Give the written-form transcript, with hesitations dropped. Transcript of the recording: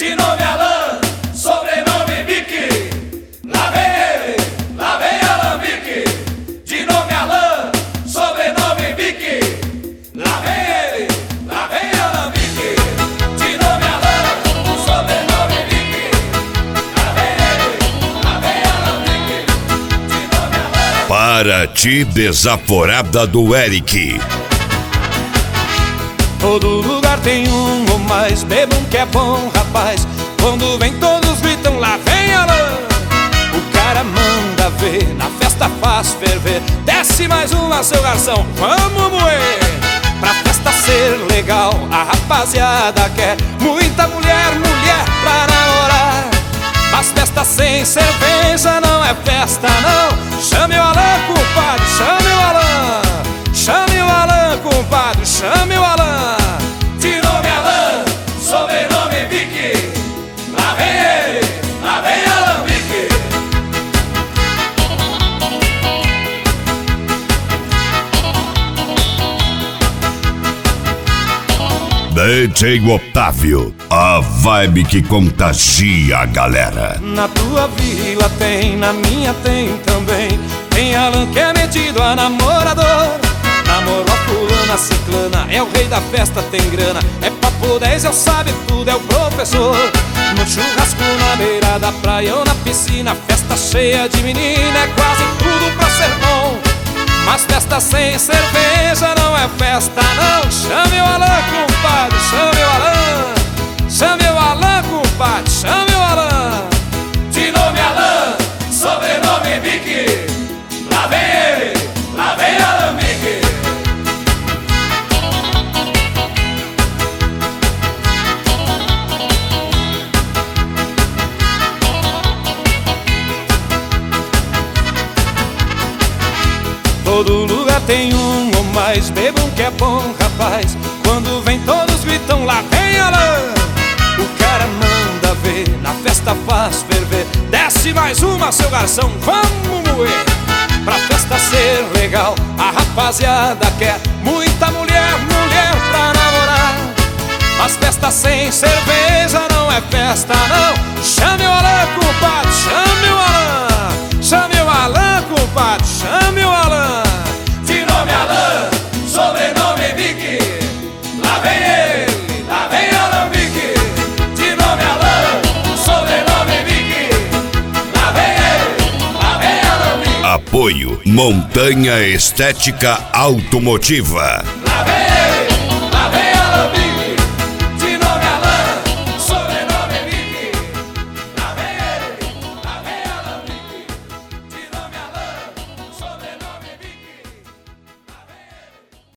de nome Alain, sobrenome Bique. Lá vem ele, lá vem Alambique, de nome Alain, sobrenome Bique. Lá vem ele, lá vem Alambique, de nome Alain, sobrenome Bique. Lá vem ele, lá vem Alambique, de nome Alain. Paraty Desaforada do Eric. Todo lugar tem um ou mais, bebam que é bom, rapaz. Quando vem todos gritam, lá vem Alain. O cara manda ver, na festa faz ferver. Desce mais uma, seu garçom, vamos moer. Pra festa ser legal, a rapaziada quer muita mulher, mulher pra namorar. Mas festa sem cerveja não é festa não. Chame o Alain, compadre, chame o Alain. Chame o Alain, compadre, chame o Alain. De nome Alain, sobrenome Bique. Lá vem ele, lá vem Alambique. DJ Otávio, a vibe que contagia a galera. Na tua vila tem, na minha tem também. Tem Alain que é metido a namorador. Namorou a fulana, ciclana, é o rei da festa, tem grana. É papo 10, eu sabe tudo, é o professor. No churrasco, na beira da praia ou na piscina, festa cheia de menina, é quase tudo pra ser bom. Mas festa sem cerveja não é festa não. Chame o Alain, compadre, chame o Alain. Chame o Alain, compadre, chame o Alain. De nome Alain, sobrenome Bique. Lá vem ele, lá vem Alambique. Todo lugar tem um ou mais, bebam que é bom, rapaz. Quando vem todos gritam, lá vem Alain. O cara manda ver, na festa faz ferver. Desce mais uma, seu garçom, vamos moer. Pra festa ser legal, a rapaziada quer muita mulher, mulher pra namorar. Mas festa sem cerveja não é festa não. Chame o Alain, compadre, chame o Alain. Chame o Alain, compadre, chame o Alain. De nome Alain, sobrenome Bique. Lá vem ele, lá vem Alambique. De nome Alain, sobrenome Bique. Lá vem ele, lá vem Alambique. Apoio Montanha Estética Automotiva. Lá vem